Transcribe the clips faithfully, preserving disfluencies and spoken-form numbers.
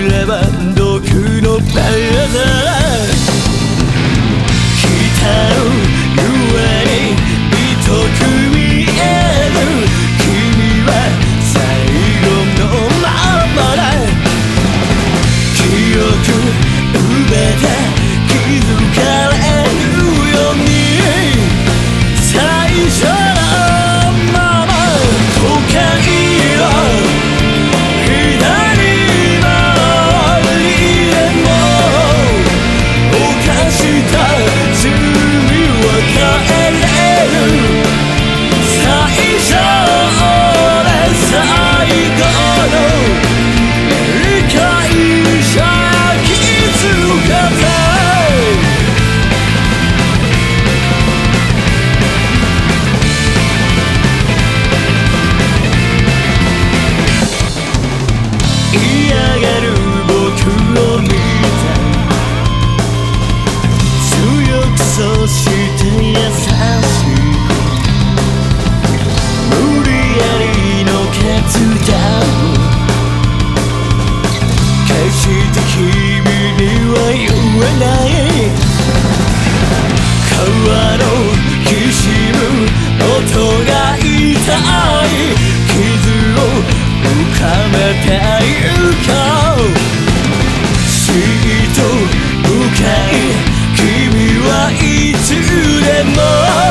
れば毒のバラだ。北のゆえに愛く見える。君は最後のままだ。記憶埋めて気づかれるように最初のまま時計はそして優しく無理やりの決断を決して君には言えない。川のきしむ音が痛い。傷を深めてゆこう。死と向かい君はいつでも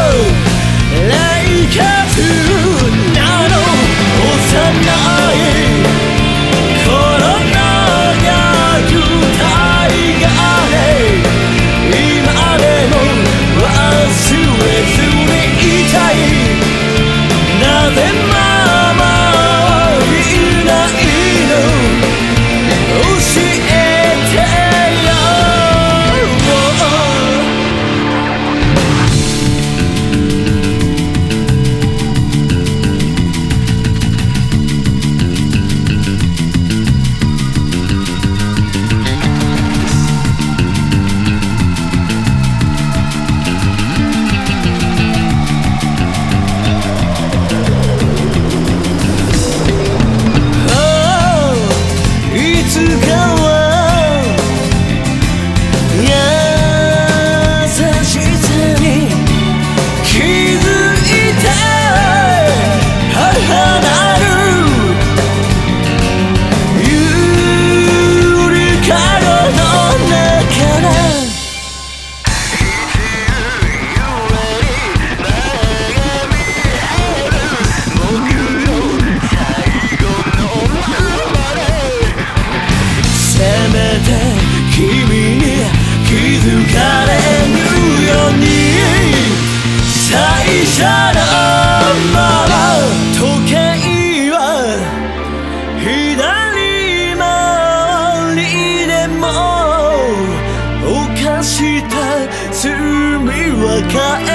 来客なの。幼い頃の虐待がね今でも忘れずにいたい。なぜママはいないの教えてよ。君に気づかれるように最初のまま時計は左回りでも犯した罪は変え